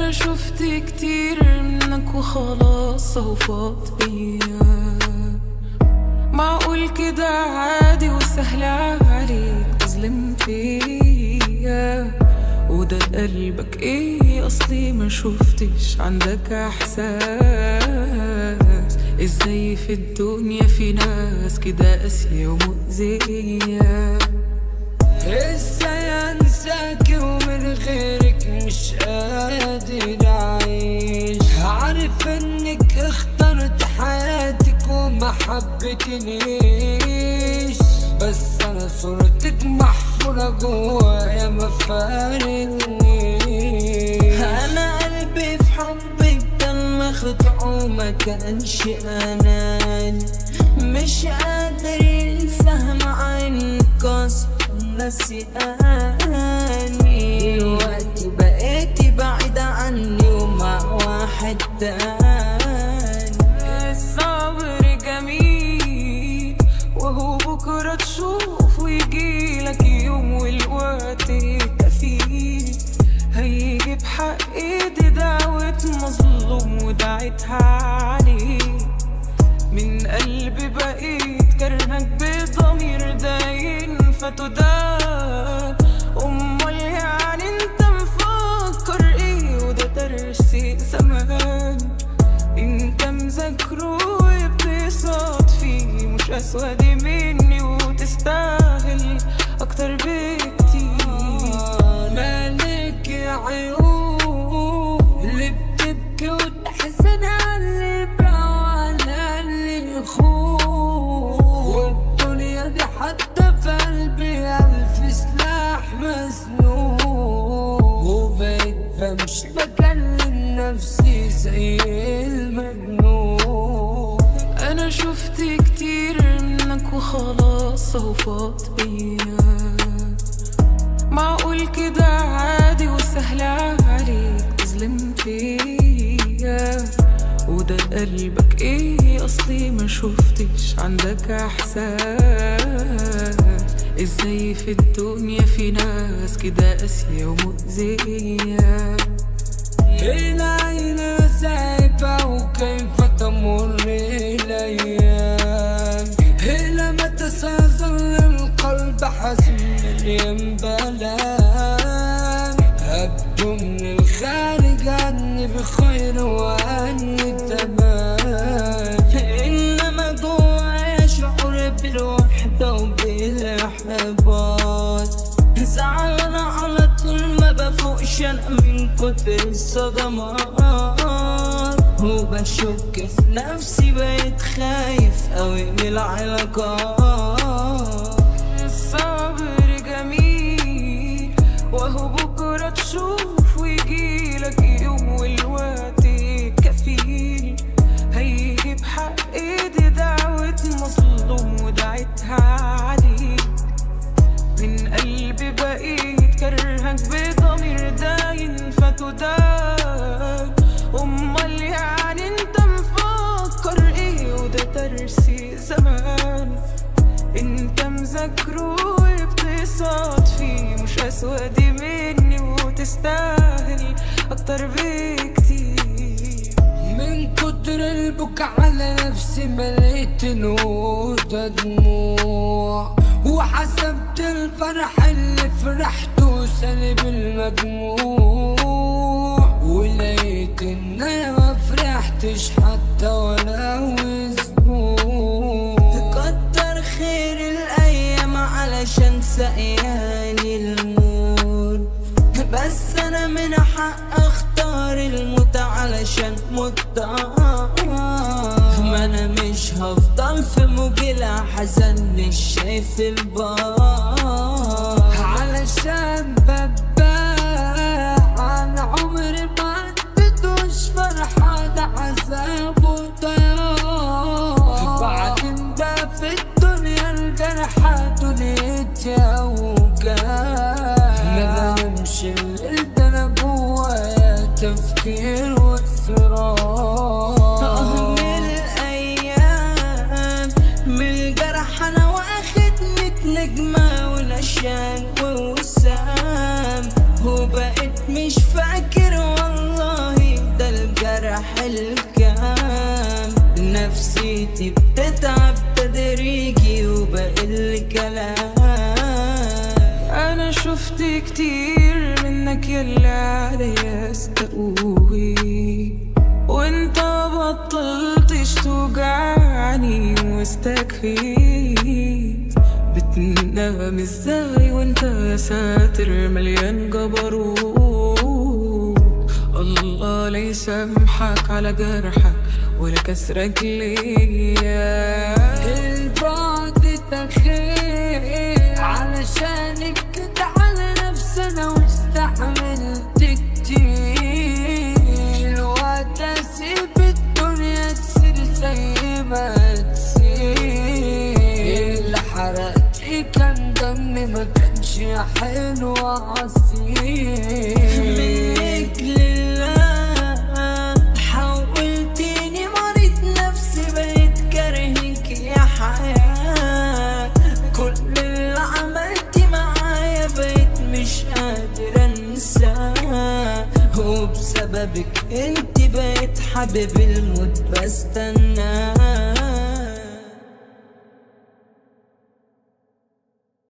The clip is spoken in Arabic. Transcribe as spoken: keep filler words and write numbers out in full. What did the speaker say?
انا شفت كتير منك وخلاص وفاض بيا. معقول كده عادي وسهل عليك تظلم فيا؟ وده قلبك ايه اصلي ما شفتش عندك احساس؟ ازاي في الدنيا في ناس كده قاسية ومؤذية؟ ازاي انساكي ومن غيرك مش قادر اعيش؟ عارف انك اخترت حياتك وما حبتنيش، بس انا صورتك محفورة جوايا ما فارقنيش. انا قلبي في حبك كان مخدوع وما كانش اناني، مش قادر ينساه مع انك اصلا نسياني. دلوقتي بقيتي بعيدة عني ومع واحد تاني. الصبر جميل وهو بكرة تشوف ويجيلك يوم والوقت كفيل. هيجي بحق ايدي دعوة مظلوم ودعيتها عليه. من قلبي بقيت كرهك بضمير داين فتدان. امال يعني انت مفكر ايه؟ وده درسي زمان انت مذاكره وبتصاد فيه. مش اسود مني وتستاهل اكتر بكتير. مالك يا عيون اللي بتبكي وتحزن على اللي بعوان اللي يخون؟ والدنيا دي حتى في قلبي ألف سلاح مسنون. وبقيت بمشي بكلم نفسي زي المجنون. انا شفت كتير منك وخلاص وفاض بيا. معقول كده عادي وسهل عليك تظلم فيا؟ وده قلبك ايه اصلي ما شفتش عندك احساس؟ ازاي في الدنيا في ناس كده قاسية ومؤذية؟ العين سايبة وكيف تمر الأيام؟ إلى متى سيظل القلب حزين مليان بلام؟ أبدو من الخارج عني بخير وعني تمام، انما جوايا شعور بالوحدة وبالاحباط. زعلان على طول ما بفوقش انا من كتر الصدمات. وبشك في نفسي بقيت خايف اوي من العلاقات. الصبر جميل وهو بكرة تشوف ويجيلك يوم والوقت كفيل. هيجي بحق ايدي دعوة مظلوم ودعيتها عليه. من قلبي بقيت كرهك بضمير داين فتدان. امال يعني انت مفكر ايه؟ وده درسي زمان انت مذاكره وبتصاد فيه. مش اسود مني وتستاهل اكتر بكتير. من كتر البكا على نفسي مليت الأوضة دموع، وحسبت الفرح اللي فرحته سالب المجموع. ولقيت ان انا ما فرحتش حتى ولو اسبوع. كتر خير الايام علشان سقياني الموت، بس انا من حق اختار الموت علشان مضطر. ما انا مش هفضل في موج الاحزان مش شايف البار. علشان بباع عن عمري ما عدتوش فرحة، ده عذاب وضياع. بعدين ده في الدنيا الجرحى دنيتي اوجاع. ما بنمشي الليل ده انا جوايا تفكير واصرار. من الايام من الجرح انا واخد ميت نجمة ونشان ووسام. وبقيت مش فاكر والله مشيتي بتتعب تدريجي وبقل كلام. انا شفت كتير منك يلي عليا استقوي، وانت بطلتش توجعني واستكفيت. بتنام ازاي وانت يا ساتر مليان جبروت؟ الله لا يسامحك على جرحك ولا كسرك ليا. البعد تخيل علشانك كنت على نفسنا واستحملت كتير، وقت اسيب الدنيا تصير زي ما تصير. اللي حرقتي كان دمي ما كانش حلو عصير. منك لله حولتيني مريض نفسي بقيت كارهك يا حياة. كل اللي عملتي معايا بقيت مش قادر انساه، وبسببك انت بقيت حبيب الموت بستناه.